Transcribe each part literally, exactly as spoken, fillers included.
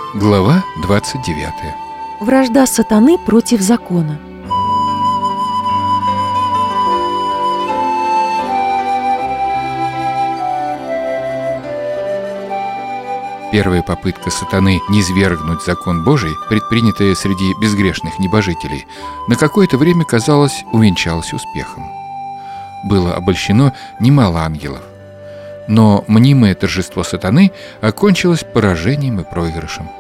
Глава двадцать девятая. Вражда сатаны против закона. Первая попытка сатаны низвергнуть закон Божий, предпринятая среди безгрешных небожителей, на какое-то время, казалось, увенчалась успехом. Было обольщено немало ангелов. Но мнимое торжество сатаны окончилось поражением и проигрышем.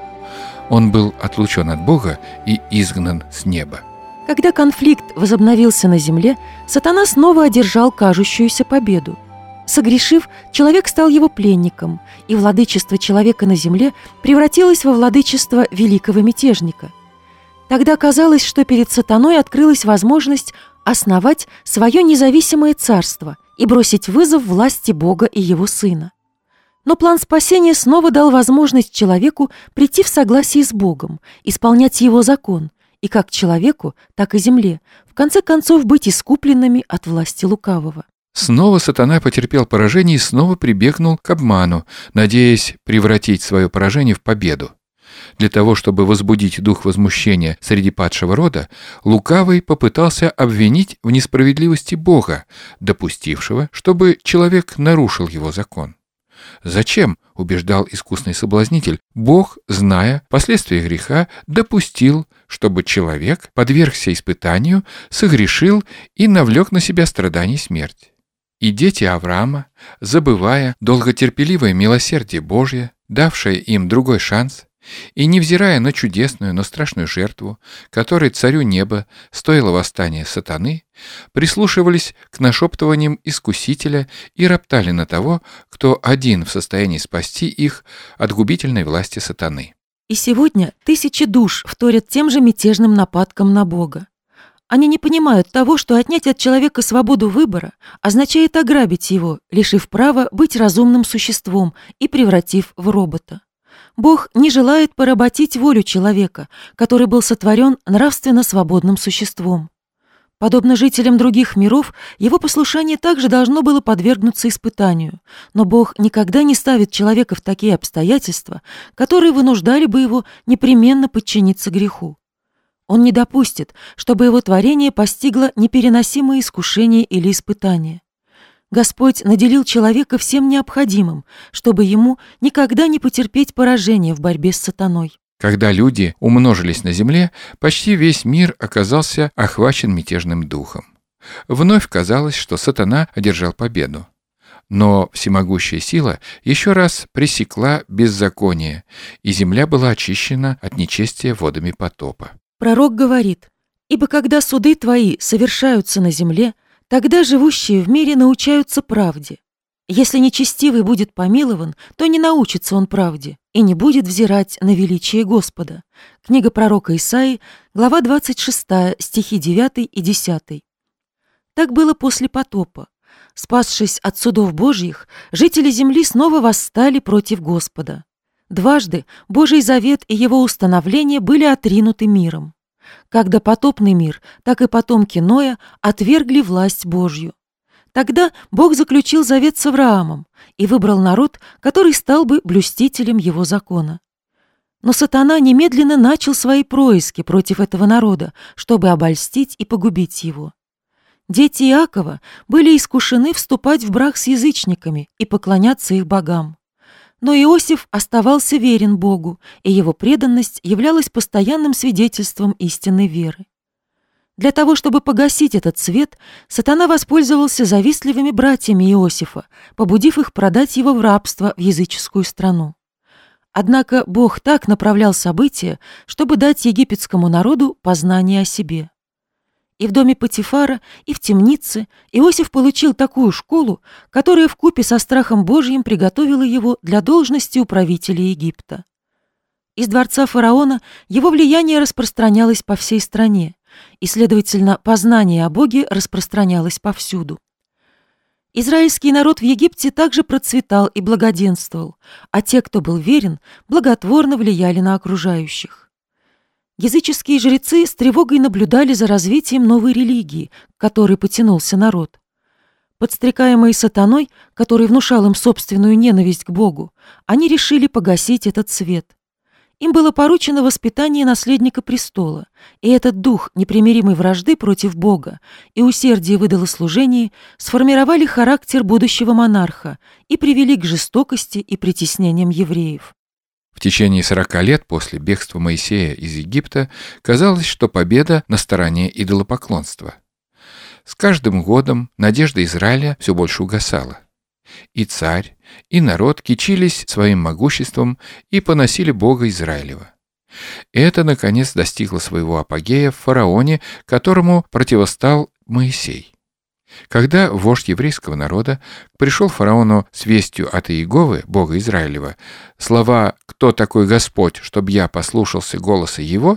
Он был отлучен от Бога и изгнан с неба. Когда конфликт возобновился на земле, сатана снова одержал кажущуюся победу. Согрешив, человек стал его пленником, и владычество человека на земле превратилось во владычество великого мятежника. Тогда казалось, что перед сатаной открылась возможность основать свое независимое царство и бросить вызов власти Бога и его Сына. Но план спасения снова дал возможность человеку прийти в согласие с Богом, исполнять его закон, и как человеку, так и земле, в конце концов быть искупленными от власти лукавого. Снова сатана потерпел поражение и снова прибегнул к обману, надеясь превратить свое поражение в победу. Для того, чтобы возбудить дух возмущения среди падшего рода, лукавый попытался обвинить в несправедливости Бога, допустившего, чтобы человек нарушил его закон. Зачем, убеждал искусный соблазнитель, Бог, зная последствия греха, допустил, чтобы человек подвергся испытанию, согрешил и навлек на себя страдания и смерть? И дети Авраама, забывая долготерпеливое милосердие Божье, давшее им другой шанс, и невзирая на чудесную, но страшную жертву, которой царю неба стоило восстание сатаны, прислушивались к нашептываниям искусителя и роптали на того, кто один в состоянии спасти их от губительной власти сатаны. И сегодня тысячи душ вторят тем же мятежным нападкам на Бога. Они не понимают того, что отнять от человека свободу выбора означает ограбить его, лишив права быть разумным существом и превратив в робота. Бог не желает поработить волю человека, который был сотворен нравственно свободным существом. Подобно жителям других миров, его послушание также должно было подвергнуться испытанию, но Бог никогда не ставит человека в такие обстоятельства, которые вынуждали бы его непременно подчиниться греху. Он не допустит, чтобы его творение постигло непереносимые искушения или испытания. Господь наделил человека всем необходимым, чтобы ему никогда не потерпеть поражение в борьбе с сатаной. Когда люди умножились на земле, почти весь мир оказался охвачен мятежным духом. Вновь казалось, что сатана одержал победу. Но всемогущая сила еще раз пресекла беззаконие, и земля была очищена от нечестия водами потопа. Пророк говорит: «Ибо когда суды твои совершаются на земле, тогда живущие в мире научаются правде. Если нечестивый будет помилован, то не научится он правде и не будет взирать на величие Господа». Книга пророка Исаии, глава двадцать шестая, стихи девятый и десятый. Так было после потопа. Спасшись от судов Божьих, жители земли снова восстали против Господа. Дважды Божий завет и его установление были отринуты миром. Как допотопный мир, так и потомки Ноя отвергли власть Божью. Тогда Бог заключил завет с Авраамом и выбрал народ, который стал бы блюстителем его закона. Но сатана немедленно начал свои происки против этого народа, чтобы обольстить и погубить его. Дети Иакова были искушены вступать в брак с язычниками и поклоняться их богам. Но Иосиф оставался верен Богу, и его преданность являлась постоянным свидетельством истинной веры. Для того, чтобы погасить этот свет, сатана воспользовался завистливыми братьями Иосифа, побудив их продать его в рабство в языческую страну. Однако Бог так направлял события, чтобы дать египетскому народу познание о себе. И в доме Потифара, и в темнице Иосиф получил такую школу, которая вкупе со страхом Божьим приготовила его для должности управителя Египта. Из дворца фараона его влияние распространялось по всей стране, и, следовательно, познание о Боге распространялось повсюду. Израильский народ в Египте также процветал и благоденствовал, а те, кто был верен, благотворно влияли на окружающих. Языческие жрецы с тревогой наблюдали за развитием новой религии, к которой потянулся народ. Подстрекаемые сатаной, который внушал им собственную ненависть к Богу, они решили погасить этот свет. Им было поручено воспитание наследника престола, и этот дух непримиримой вражды против Бога и усердие в идолослужении сформировали характер будущего монарха и привели к жестокости и притеснениям евреев. В течение сорока лет после бегства Моисея из Египта казалось, что победа на стороне идолопоклонства. С каждым годом надежда Израиля все больше угасала. И царь, и народ кичились своим могуществом и поносили Бога Израилева. Это, наконец, достигло своего апогея в фараоне, которому противостал Моисей. Когда вождь еврейского народа пришел фараону с вестью от Иеговы, Бога Израилева, слова «Кто такой Господь, чтобы я послушался голоса Его?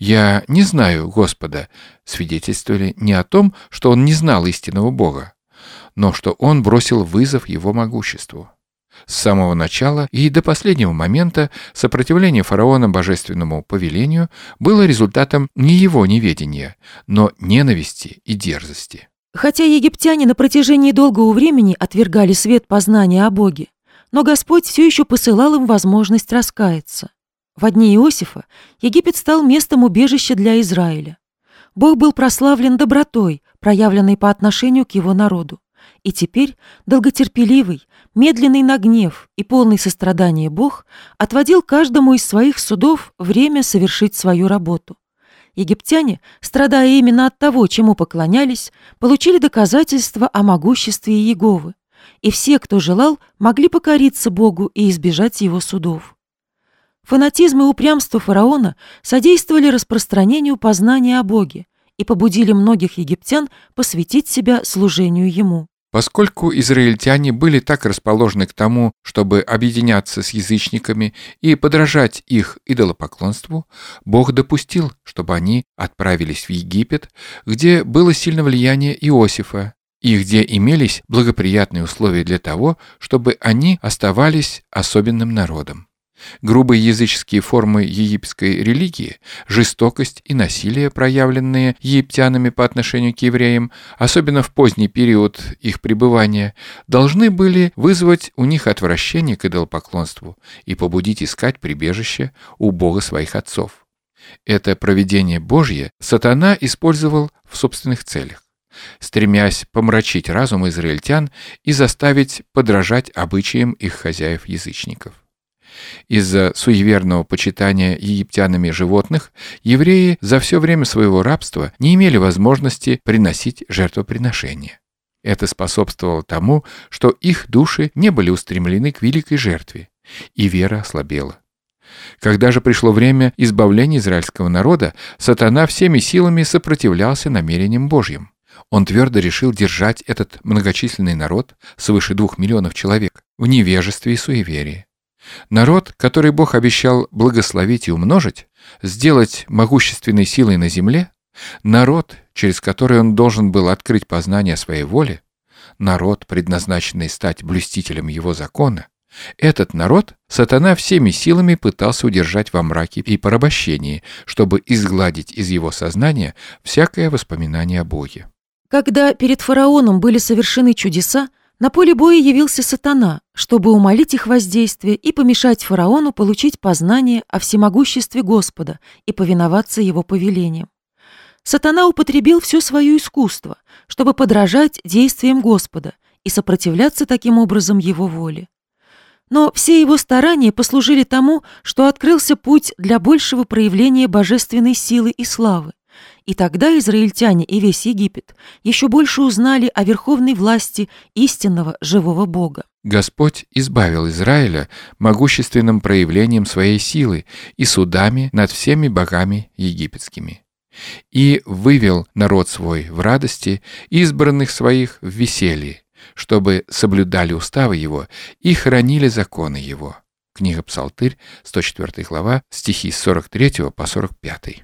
Я не знаю Господа», свидетельствовали не о том, что он не знал истинного Бога, но что он бросил вызов его могуществу. С самого начала и до последнего момента сопротивление фараона божественному повелению было результатом не его неведения, но ненависти и дерзости. Хотя египтяне на протяжении долгого времени отвергали свет познания о Боге, но Господь все еще посылал им возможность раскаяться. В дни Иосифа Египет стал местом убежища для Израиля. Бог был прославлен добротой, проявленной по отношению к его народу. И теперь долготерпеливый, медленный на гнев и полный сострадания Бог отводил каждому из своих судов время совершить свою работу. Египтяне, страдая именно от того, чему поклонялись, получили доказательства о могуществе Иеговы, и все, кто желал, могли покориться Богу и избежать его судов. Фанатизм и упрямство фараона содействовали распространению познания о Боге и побудили многих египтян посвятить себя служению ему. Поскольку израильтяне были так расположены к тому, чтобы объединяться с язычниками и подражать их идолопоклонству, Бог допустил, чтобы они отправились в Египет, где было сильное влияние Иосифа, и где имелись благоприятные условия для того, чтобы они оставались особенным народом. Грубые языческие формы египетской религии, жестокость и насилие, проявленные египтянами по отношению к евреям, особенно в поздний период их пребывания, должны были вызвать у них отвращение к идолопоклонству и побудить искать прибежище у Бога своих отцов. Это провидение Божье сатана использовал в собственных целях, стремясь помрачить разум израильтян и заставить подражать обычаям их хозяев-язычников. Из-за суеверного почитания египтянами животных евреи за все время своего рабства не имели возможности приносить жертвоприношения. Это способствовало тому, что их души не были устремлены к великой жертве, и вера ослабела. Когда же пришло время избавления израильского народа, сатана всеми силами сопротивлялся намерениям Божьим. Он твердо решил держать этот многочисленный народ, свыше двух миллионов человек, в невежестве и суеверии. Народ, который Бог обещал благословить и умножить, сделать могущественной силой на земле, народ, через который он должен был открыть познание своей воли, народ, предназначенный стать блюстителем его закона, этот народ сатана всеми силами пытался удержать во мраке и порабощении, чтобы изгладить из его сознания всякое воспоминание о Боге. Когда перед фараоном были совершены чудеса, на поле боя явился сатана, чтобы умолить их воздействие и помешать фараону получить познание о всемогуществе Господа и повиноваться его повелениям. Сатана употребил все свое искусство, чтобы подражать действиям Господа и сопротивляться таким образом его воле. Но все его старания послужили тому, что открылся путь для большего проявления божественной силы и славы. И тогда израильтяне и весь Египет еще больше узнали о верховной власти истинного живого Бога. Господь избавил Израиля могущественным проявлением своей силы и судами над всеми богами египетскими, и вывел народ свой в радости, избранных своих в веселье, чтобы соблюдали уставы его и хранили законы его. Книга Псалтырь, сто четвёртая глава, стихи с сорок третьего по сорок пятый.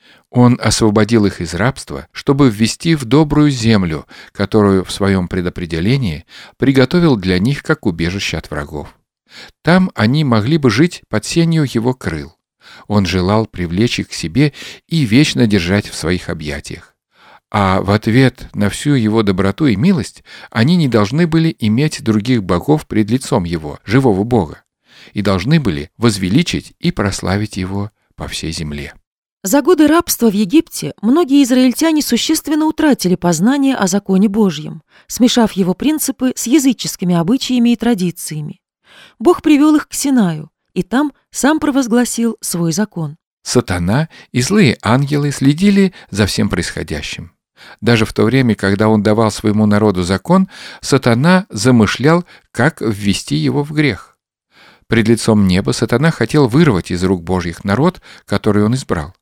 Он освободил их из рабства, чтобы ввести в добрую землю, которую в своем предопределении приготовил для них как убежище от врагов. Там они могли бы жить под сенью его крыл. Он желал привлечь их к себе и вечно держать в своих объятиях. А в ответ на всю его доброту и милость они не должны были иметь других богов пред лицом его, живого Бога. и должны были возвеличить и прославить его по всей земле. За годы рабства в Египте многие израильтяне существенно утратили познание о законе Божьем, смешав его принципы с языческими обычаями и традициями. Бог привел их к Синаю, и там сам провозгласил свой закон. Сатана и злые ангелы следили за всем происходящим. Даже в то время, когда он давал своему народу закон, сатана замышлял, как ввести его в грех. Пред лицом неба сатана хотел вырвать из рук Божьих народ, который он избрал.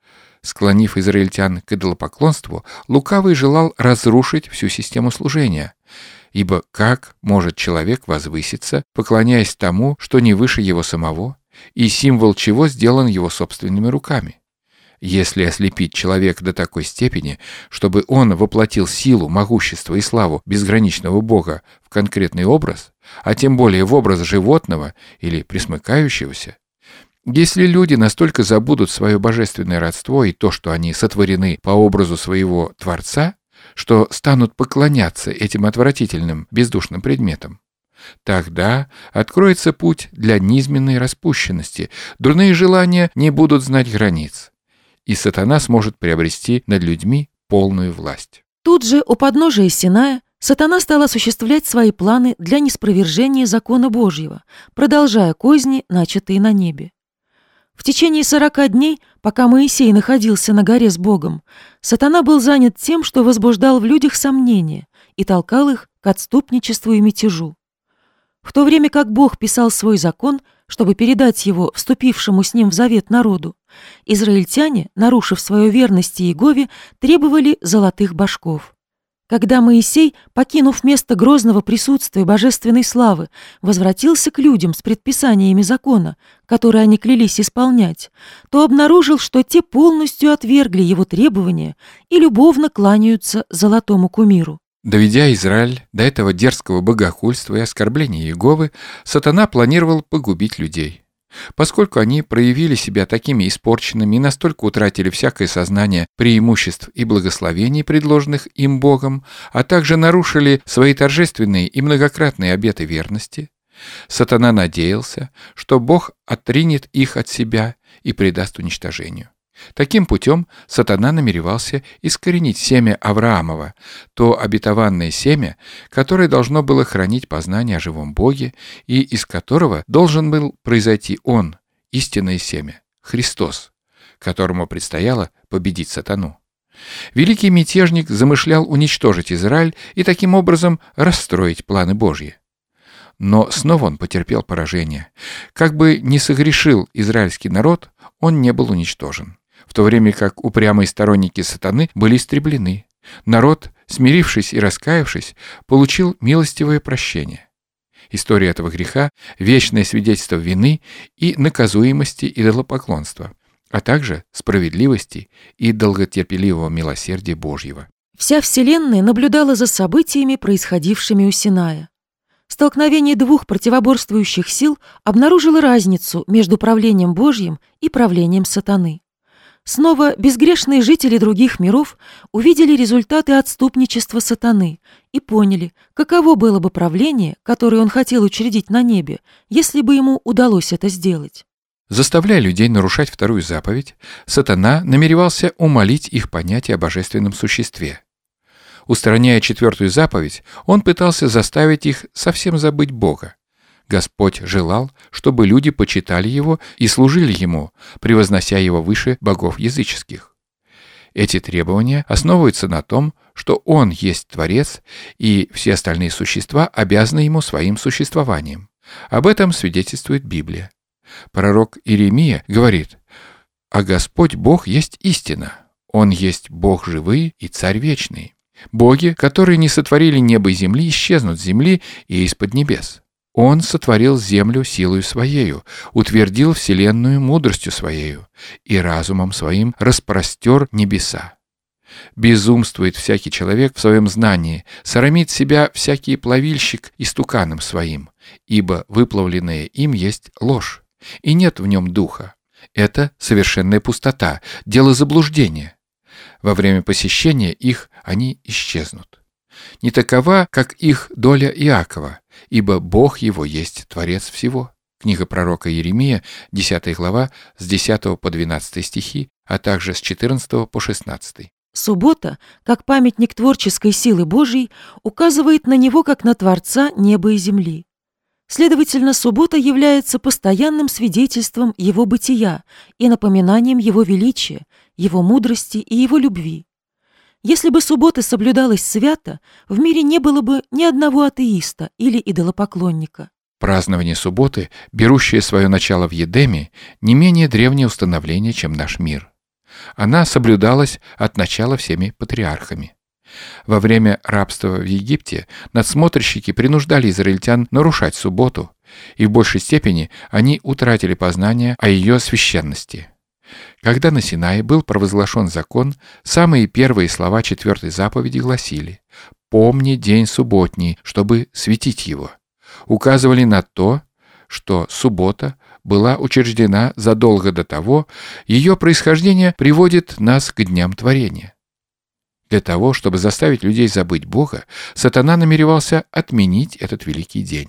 Склонив израильтян к идолопоклонству, лукавый желал разрушить всю систему служения. Ибо как может человек возвыситься, поклоняясь тому, что не выше его самого, и символ чего сделан его собственными руками? Если ослепить человека до такой степени, чтобы он воплотил силу, могущество и славу безграничного Бога в конкретный образ, а тем более в образ животного или пресмыкающегося, если люди настолько забудут свое божественное родство и то, что они сотворены по образу своего Творца, что станут поклоняться этим отвратительным, бездушным предметам, тогда откроется путь для низменной распущенности, дурные желания не будут знать границ, и сатана сможет приобрести над людьми полную власть. Тут же, у подножия Синая, сатана стал осуществлять свои планы для ниспровержения закона Божьего, продолжая козни, начатые на небе. В течение сорока дней, пока Моисей находился на горе с Богом, сатана был занят тем, что возбуждал в людях сомнения и толкал их к отступничеству и мятежу. В то время как Бог писал свой закон, чтобы передать его вступившему с ним в завет народу, израильтяне, нарушив свою верность Иегове, требовали золотых башков. Когда Моисей, покинув место грозного присутствия божественной славы, возвратился к людям с предписаниями закона, которые они клялись исполнять, то обнаружил, что те полностью отвергли его требования и любовно кланяются золотому кумиру. Доведя Израиль до этого дерзкого богохульства и оскорбления Иеговы, сатана планировал погубить людей. Поскольку они проявили себя такими испорченными и настолько утратили всякое сознание преимуществ и благословений, предложенных им Богом, а также нарушили свои торжественные и многократные обеты верности, сатана надеялся, что Бог отринет их от себя и предаст уничтожению. Таким путем сатана намеревался искоренить семя Авраамова, то обетованное семя, которое должно было хранить познание о живом Боге и из которого должен был произойти он, истинное семя, Христос, которому предстояло победить сатану. Великий мятежник замышлял уничтожить Израиль и таким образом расстроить планы Божьи. Но снова он потерпел поражение. Как бы ни согрешил израильский народ, он не был уничтожен, в то время как упрямые сторонники сатаны были истреблены. Народ, смирившись и раскаявшись, получил милостивое прощение. История этого греха – вечное свидетельство вины и наказуемости идолопоклонства, а также справедливости и долготерпеливого милосердия Божьего. Вся Вселенная наблюдала за событиями, происходившими у Синая. Столкновение двух противоборствующих сил обнаружило разницу между правлением Божьим и правлением сатаны. Снова безгрешные жители других миров увидели результаты отступничества сатаны и поняли, каково было бы правление, которое он хотел учредить на небе, если бы ему удалось это сделать. Заставляя людей нарушать вторую заповедь, сатана намеревался умалить их понятие о божественном существе. Устраняя четвертую заповедь, он пытался заставить их совсем забыть Бога. Господь желал, чтобы люди почитали Его и служили Ему, превознося Его выше богов языческих. Эти требования основываются на том, что Он есть Творец, и все остальные существа обязаны Ему своим существованием. Об этом свидетельствует Библия. Пророк Иеремия говорит: «А Господь Бог есть истина, Он есть Бог живый и Царь вечный. Боги, которые не сотворили небо и земли, исчезнут с земли и из-под небес. Он сотворил землю силою Своею, утвердил вселенную мудростью Своею и разумом Своим распростер небеса. Безумствует всякий человек в своем знании, срамит себя всякий плавильщик истуканом своим, ибо выплавленное им есть ложь, и нет в нем духа. Это совершенная пустота, дело заблуждения. Во время посещения их они исчезнут. Не такова, как их доля Иакова, ибо Бог его есть Творец всего. Книга пророка Иеремия, десятая глава, с десятого по двенадцатый стихи, а также с четырнадцатого по шестнадцатый. Суббота, как памятник творческой силы Божьей, указывает на Него как на Творца неба и земли. Следовательно, суббота является постоянным свидетельством Его бытия и напоминанием Его величия, Его мудрости и Его любви. Если бы суббота соблюдалась свято, в мире не было бы ни одного атеиста или идолопоклонника. Празднование субботы, берущее свое начало в Едеме, не менее древнее установление, чем наш мир. Она соблюдалась от начала всеми патриархами. Во время рабства в Египте надсмотрщики принуждали израильтян нарушать субботу, и в большей степени они утратили познание о ее священности. Когда на Синае был провозглашен закон, самые первые слова четвертой заповеди гласили: «Помни день субботний, чтобы светить его», указывали на то, что суббота была учреждена задолго до того, ее происхождение приводит нас к дням творения. Для того, чтобы заставить людей забыть Бога, сатана намеревался отменить этот великий день.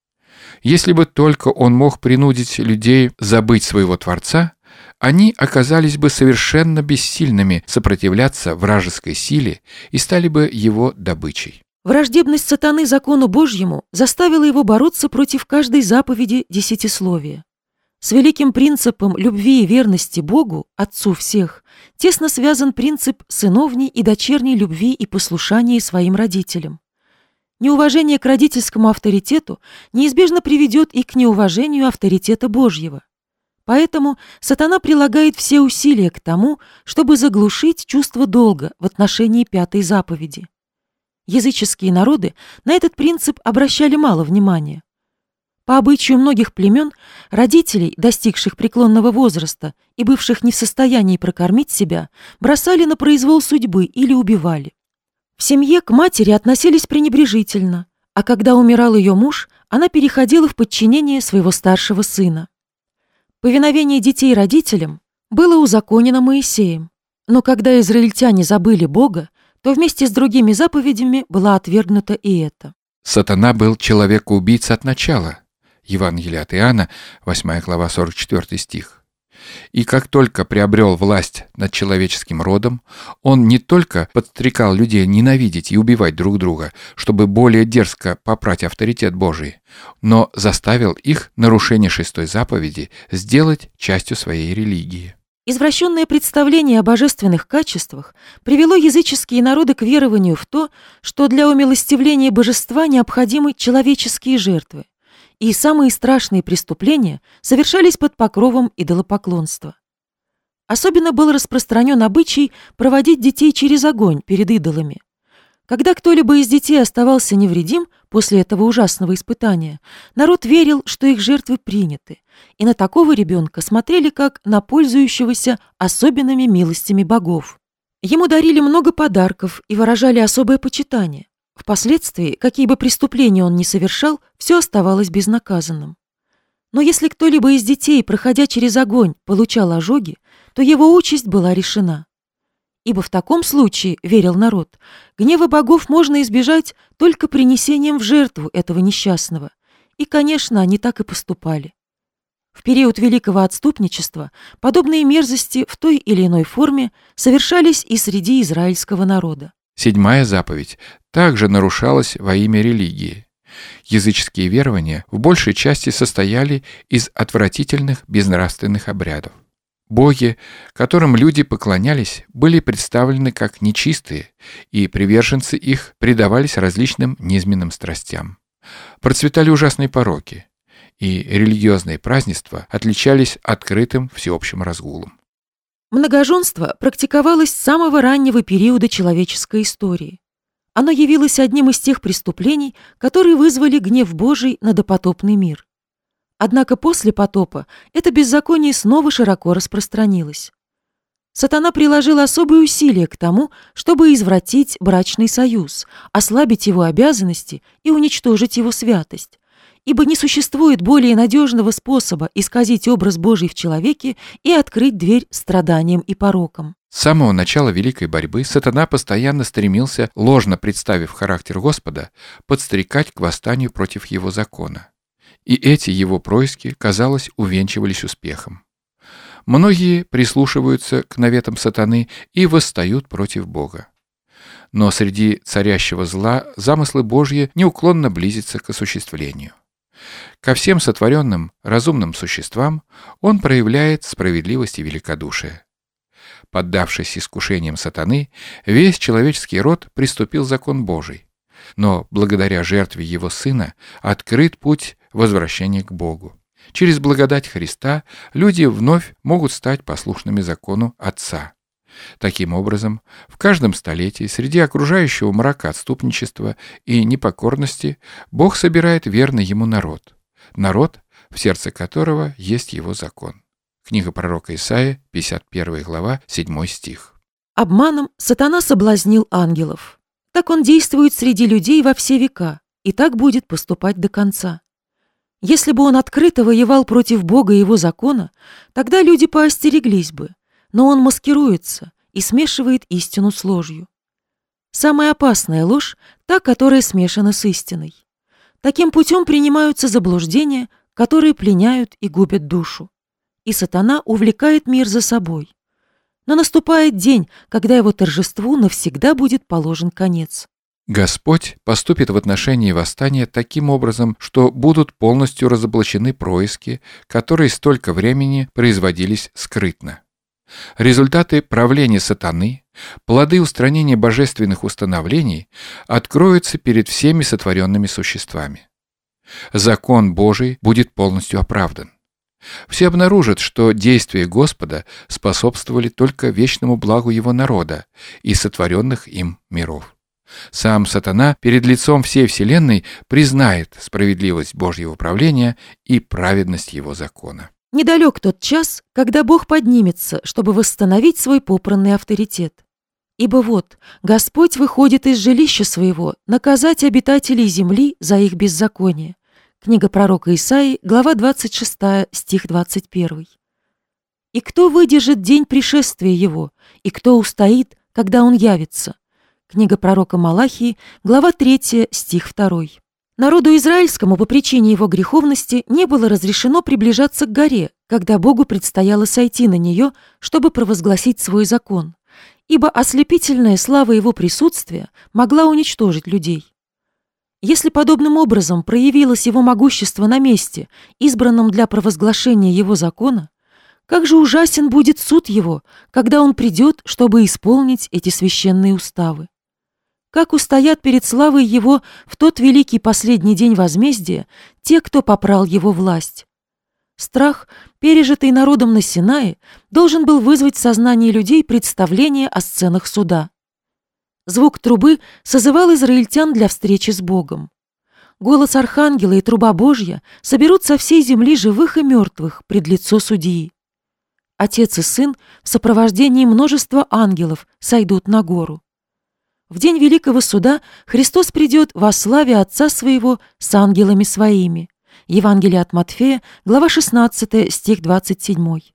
Если бы только он мог принудить людей забыть своего Творца, они оказались бы совершенно бессильными сопротивляться вражеской силе и стали бы его добычей. Враждебность сатаны закону Божьему заставила его бороться против каждой заповеди десятисловия. С великим принципом любви и верности Богу, Отцу всех, тесно связан принцип сыновней и дочерней любви и послушания своим родителям. Неуважение к родительскому авторитету неизбежно приведет и к неуважению авторитета Божьего. Поэтому сатана прилагает все усилия к тому, чтобы заглушить чувство долга в отношении пятой заповеди. Языческие народы на этот принцип обращали мало внимания. По обычаю многих племен, родителей, достигших преклонного возраста и бывших не в состоянии прокормить себя, бросали на произвол судьбы или убивали. В семье к матери относились пренебрежительно, а когда умирал ее муж, она переходила в подчинение своего старшего сына. Повиновение детей родителям было узаконено Моисеем, но когда израильтяне забыли Бога, то вместе с другими заповедями была отвергнута и это. Сатана был человека-убийца от начала. Евангелие от Иоанна, восьмая глава, сорок четвёртый стих. И как только приобрел власть над человеческим родом, он не только подстрекал людей ненавидеть и убивать друг друга, чтобы более дерзко попрать авторитет Божий, но заставил их нарушение шестой заповеди сделать частью своей религии. Извращенное представление о божественных качествах привело языческие народы к верованию в то, что для умилостивления божества необходимы человеческие жертвы, и самые страшные преступления совершались под покровом идолопоклонства. Особенно был распространен обычай проводить детей через огонь перед идолами. Когда кто-либо из детей оставался невредим после этого ужасного испытания, народ верил, что их жертвы приняты, и на такого ребенка смотрели как на пользующегося особенными милостями богов. Ему дарили много подарков и выражали особое почитание. Впоследствии, какие бы преступления он ни совершал, все оставалось безнаказанным. Но если кто-либо из детей, проходя через огонь, получал ожоги, то его участь была решена. Ибо в таком случае, верил народ, гнева богов можно избежать только принесением в жертву этого несчастного. И, конечно, они так и поступали. В период Великого Отступничества подобные мерзости в той или иной форме совершались и среди израильского народа. Седьмая заповедь также нарушалась во имя религии. Языческие верования в большей части состояли из отвратительных безнравственных обрядов. Боги, которым люди поклонялись, были представлены как нечистые, и приверженцы их предавались различным низменным страстям. Процветали ужасные пороки, и религиозные празднества отличались открытым всеобщим разгулом. Многоженство практиковалось с самого раннего периода человеческой истории. Оно явилось одним из тех преступлений, которые вызвали гнев Божий на допотопный мир. Однако после потопа это беззаконие снова широко распространилось. Сатана приложил особые усилия к тому, чтобы извратить брачный союз, ослабить его обязанности и уничтожить его святость. Ибо не существует более надежного способа исказить образ Божий в человеке и открыть дверь страданиям и порокам. С самого начала великой борьбы сатана постоянно стремился, ложно представив характер Господа, подстрекать к восстанию против его закона. И эти его происки, казалось, увенчивались успехом. Многие прислушиваются к наветам сатаны и восстают против Бога. Но среди царящего зла замыслы Божьи неуклонно близятся к осуществлению. Ко всем сотворенным разумным существам он проявляет справедливость и великодушие. Поддавшись искушениям сатаны, весь человеческий род приступил закон Божий. Но благодаря жертве его Сына открыт путь возвращения к Богу. Через благодать Христа люди вновь могут стать послушными закону Отца. Таким образом, в каждом столетии среди окружающего мрака отступничества и непокорности Бог собирает верный ему народ. Народ, в сердце которого есть его закон. Книга пророка Исаии, пятьдесят первая глава, седьмой стих. Обманом сатана соблазнил ангелов. Так он действует среди людей во все века, и так будет поступать до конца. Если бы он открыто воевал против Бога и его закона, тогда люди поостереглись бы, но он маскируется и смешивает истину с ложью. Самая опасная ложь – та, которая смешана с истиной. Таким путем принимаются заблуждения, которые пленяют и губят душу. И сатана увлекает мир за собой. Но наступает день, когда его торжеству навсегда будет положен конец. Господь поступит в отношении восстания таким образом, что будут полностью разоблачены происки, которые столько времени производились скрытно. Результаты правления сатаны, плоды устранения божественных установлений откроются перед всеми сотворенными существами. Закон Божий будет полностью оправдан. Все обнаружат, что действия Господа способствовали только вечному благу Его народа и сотворенных им миров. Сам сатана перед лицом всей вселенной признает справедливость Божьего правления и праведность Его закона. Недалек тот час, когда Бог поднимется, чтобы восстановить свой попранный авторитет. Ибо вот, Господь выходит из жилища своего наказать обитателей земли за их беззаконие. Книга пророка Исаии, глава двадцать шестая, стих двадцать первый. «И кто выдержит день пришествия его, и кто устоит, когда он явится?» Книга пророка Малахии, глава третья, стих второй. Народу израильскому по причине его греховности не было разрешено приближаться к горе, когда Богу предстояло сойти на нее, чтобы провозгласить свой закон, ибо ослепительная слава его присутствия могла уничтожить людей. Если подобным образом проявилось его могущество на месте, избранном для провозглашения его закона, как же ужасен будет суд его, когда он придет, чтобы исполнить эти священные уставы. Как устоят перед славой его в тот великий последний день возмездия те, кто попрал его власть? Страх, пережитый народом на Синае, должен был вызвать в сознании людей представление о сценах суда. Звук трубы созывал израильтян для встречи с Богом. Голос архангела и труба Божья соберут со всей земли живых и мертвых пред лицо судьи. Отец и сын в сопровождении множества ангелов сойдут на гору. В день великого суда Христос придет во славе Отца Своего с ангелами Своими. Евангелие от Матфея, глава шестнадцатая, стих двадцать седьмой.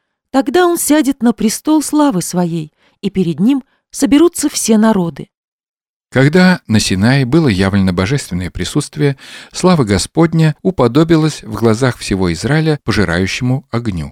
Тогда Он сядет на престол славы Своей, и перед Ним соберутся все народы. Когда на Синае было явлено божественное присутствие, слава Господня уподобилась в глазах всего Израиля пожирающему огню.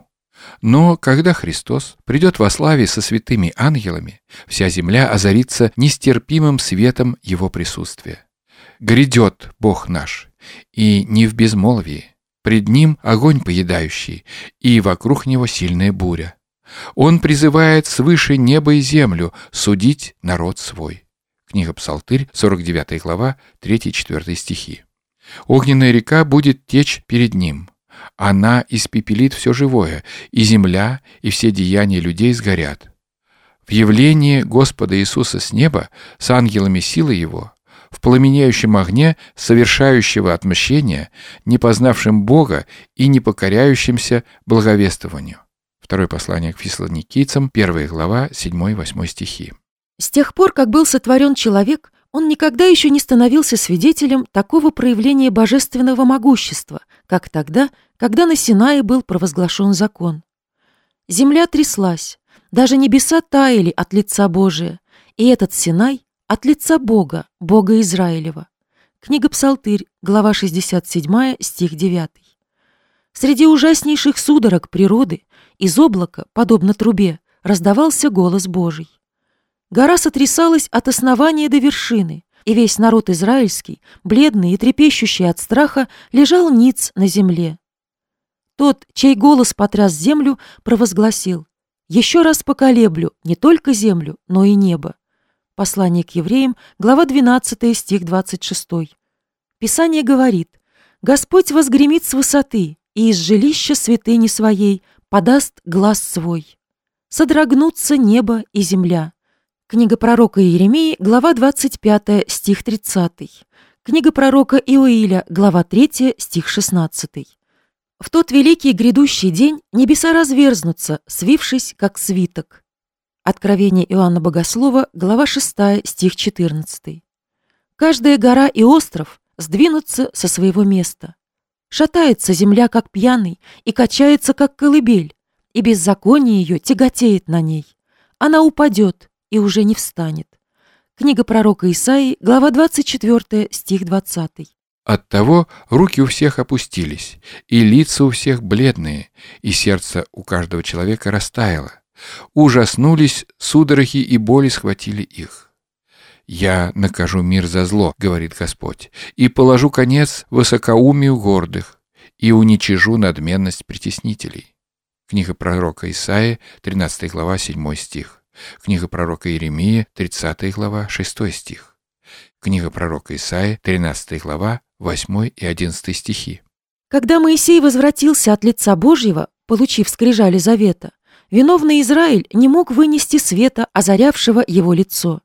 Но когда Христос придет во славе со святыми ангелами, вся земля озарится нестерпимым светом Его присутствия. Грядет Бог наш, и не в безмолвии, пред Ним огонь поедающий, и вокруг Него сильная буря. Он призывает свыше небо и землю судить народ свой. Книга Псалтырь, сорок девятая глава, третий-четвёртый стихи. Огненная река будет течь перед Ним. Она испепелит все живое, и земля, и все деяния людей сгорят. В явлении Господа Иисуса с неба, с ангелами силы Его, в пламенеющем огне совершающего отмщение, не познавшим Бога и не покоряющимся благовествованию. Второе послание к Фессалоникийцам, первая глава, седьмой-восьмой стихи. С тех пор, как был сотворен человек, он никогда еще не становился свидетелем такого проявления божественного могущества, как тогда, когда на Синае был провозглашен закон. Земля тряслась, даже небеса таяли от лица Божия, и этот Синай от лица Бога, Бога Израилева. Книга Псалтырь, глава шестьдесят семь, стих девятый. Среди ужаснейших судорог природы из облака, подобно трубе, раздавался голос Божий. Гора сотрясалась от основания до вершины, и весь народ израильский, бледный и трепещущий от страха, лежал ниц на земле. Тот, чей голос потряс землю, провозгласил: «Еще раз поколеблю не только землю, но и небо». Послание к евреям, глава двенадцатая, стих двадцать шестой. Писание говорит: «Господь возгремит с высоты, и из жилища святыни своей подаст глас свой. Содрогнутся небо и земля». Книга пророка Иеремии, глава двадцать пятая, стих тридцатый. Книга пророка Иоиля, глава третья, стих шестнадцатый. В тот великий грядущий день небеса разверзнутся, свившись, как свиток. Откровение Иоанна Богослова, глава шестая, стих четырнадцатый. Каждая гора и остров сдвинутся со своего места. Шатается земля, как пьяный, и качается, как колыбель, и беззаконие ее тяготеет на ней. Она упадет и уже не встанет. Книга пророка Исаии, глава двадцать четвёртая, стих двадцатый. Оттого руки у всех опустились, и лица у всех бледные, и сердце у каждого человека растаяло. Ужаснулись, судороги и боли схватили их. «Я накажу мир за зло, — говорит Господь, — и положу конец высокоумию гордых, и уничижу надменность притеснителей». Книга пророка Исаии, тринадцатая глава, седьмой стих. Книга пророка Иеремии, тридцатая глава, шестой стих. Книга пророка Исаии, тринадцатая глава, восьмой и одиннадцатый стихи. Когда Моисей возвратился от лица Божьего, получив скрижали завета, виновный Израиль не мог вынести света, озарявшего его лицо.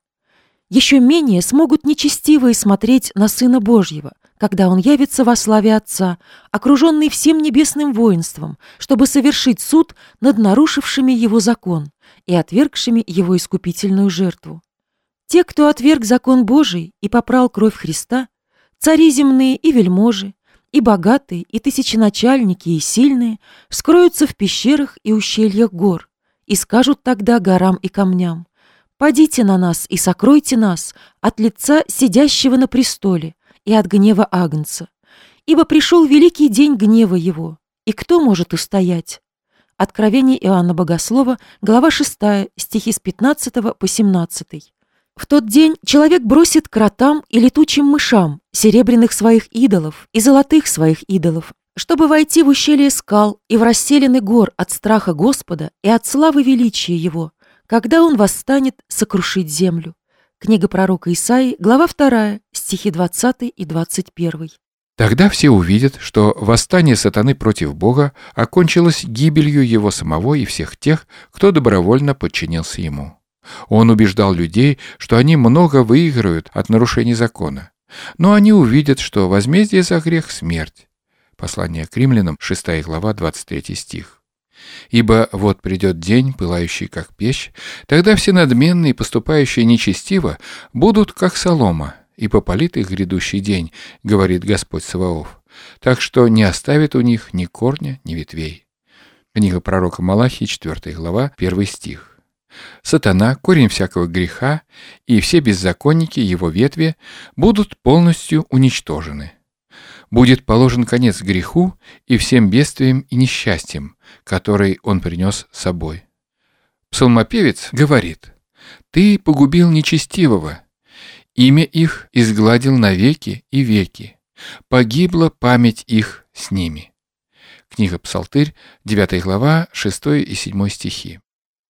Еще менее смогут нечестивые смотреть на Сына Божьего, когда Он явится во славе Отца, окруженный всем небесным воинством, чтобы совершить суд над нарушившими Его закон и отвергшими Его искупительную жертву. Те, кто отверг закон Божий и попрал кровь Христа, цари земные и вельможи, и богатые, и тысяченачальники, и сильные, скроются в пещерах и ущельях гор, и скажут тогда горам и камням: «Падите на нас и сокройте нас от лица сидящего на престоле и от гнева Агнца, ибо пришел великий день гнева его, и кто может устоять?» Откровение Иоанна Богослова, глава шестая, стихи с пятнадцатого по семнадцатый. В тот день человек бросит кротам и летучим мышам серебряных своих идолов и золотых своих идолов, чтобы войти в ущелье скал и в расселены гор от страха Господа и от славы величия Его, когда Он восстанет сокрушить землю. Книга пророка Исаии, глава вторая, стихи двадцатый и двадцать первый. Тогда все увидят, что восстание сатаны против Бога окончилось гибелью его самого и всех тех, кто добровольно подчинился ему. Он убеждал людей, что они много выиграют от нарушений закона, но они увидят, что возмездие за грех — смерть. Послание к римлянам, шестая глава, двадцать третий стих. «Ибо вот придет день, пылающий как печь, тогда все надменные, поступающие нечестиво, будут как солома, и попалит их грядущий день, говорит Господь Саваоф, так что не оставит у них ни корня, ни ветвей». Книга пророка Малахии, четвёртая глава, первый стих. Сатана, корень всякого греха, и все беззаконники его ветви будут полностью уничтожены. Будет положен конец греху и всем бедствиям и несчастьям, которые он принес с собой. Псалмопевец говорит: «Ты погубил нечестивого, имя их изгладил навеки и веки, погибла память их с ними». Книга Псалтырь, девятая глава, шестой и седьмой стихи.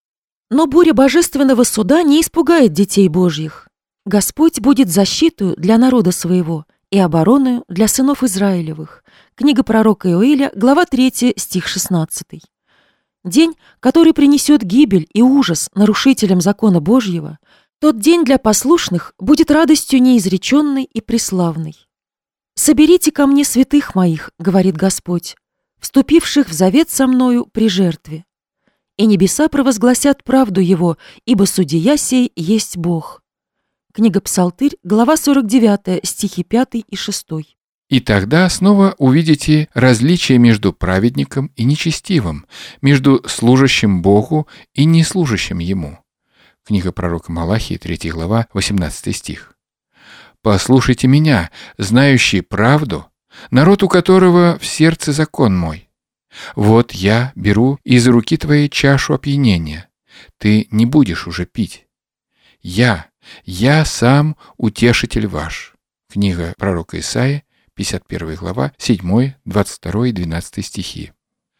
Но буря божественного суда не испугает детей Божьих. Господь будет защитою для народа своего и обороною для сынов Израилевых. Книга пророка Иоиля, глава третья, стих шестнадцатый. День, который принесет гибель и ужас нарушителям закона Божьего, тот день для послушных будет радостью неизреченной и преславной. «Соберите ко мне святых моих, — говорит Господь, — вступивших в завет со мною при жертве. И небеса провозгласят правду Его, ибо судья сей есть Бог». Книга Псалтырь, глава сорок девятая, стихи пятый и шестой. И тогда снова увидите различие между праведником и нечестивым, между служащим Богу и неслужащим Ему. Книга пророка Малахии, третья глава, восемнадцатый стих. послушайте меня, знающие правду, народ, у которого в сердце закон мой. Вот я беру из руки твоей чашу опьянения, ты не будешь уже пить. Я, я сам утешитель ваш». Книга пророка Исаии, пятьдесят первая глава, седьмой, двадцать второй и двенадцатый стихи.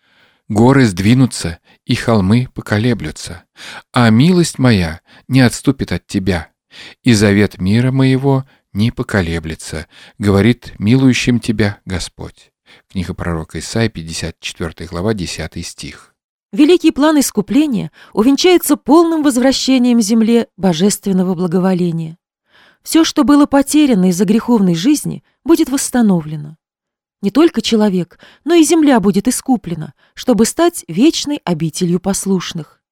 «Горы сдвинутся, и холмы поколеблются, а милость моя не отступит от тебя, и завет мира моего не поколеблется, говорит милующим тебя Господь». Книга пророка Исаии, пятьдесят четвёртая глава, десятый стих. Великий план искупления увенчается полным возвращением земле божественного благоволения. Все, что было потеряно из-за греховной жизни, будет восстановлено. Не только человек, но и земля будет искуплена, чтобы стать вечной обителью послушных.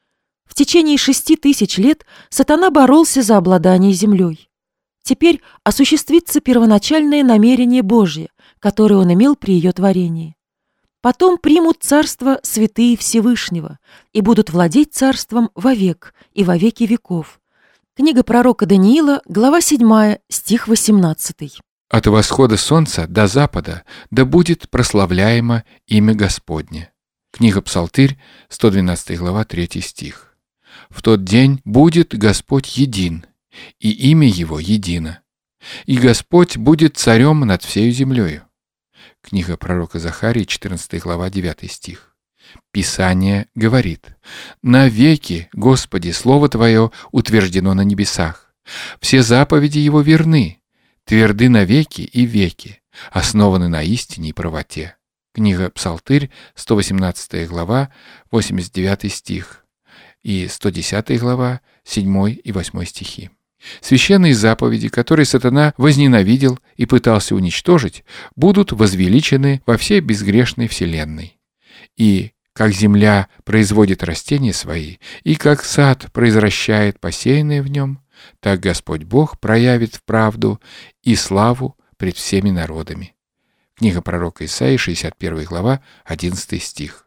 В течение шести тысяч лет сатана боролся за обладание землей. Теперь осуществится первоначальное намерение Божье, которое он имел при ее творении. Потом примут царство святые Всевышнего и будут владеть царством вовек и во веки веков. Книга пророка Даниила, глава седьмая, стих восемнадцатый. «От восхода солнца до запада да будет прославляемо имя Господне». Книга Псалтырь, сто двенадцатая глава, третий стих. «В тот день будет Господь един, и имя Его едино, и Господь будет царем над всею землею». Книга пророка Захарии, четырнадцатая глава, девятый стих. Писание говорит: «Навеки, Господи, Слово Твое утверждено на небесах. Все заповеди Его верны, тверды навеки и веки, основаны на истине и правоте». Книга Псалтырь, сто восемнадцатая глава, восемьдесят девятый стих и сто десятая глава, седьмой и восьмой стихи. Священные заповеди, которые сатана возненавидел и пытался уничтожить, будут возвеличены во всей безгрешной вселенной. И как земля производит растения свои, и как сад произращает посеянное в нем, так Господь Бог проявит в правду и славу пред всеми народами. Книга пророка Исаии, шестьдесят первая глава, одиннадцатый стих.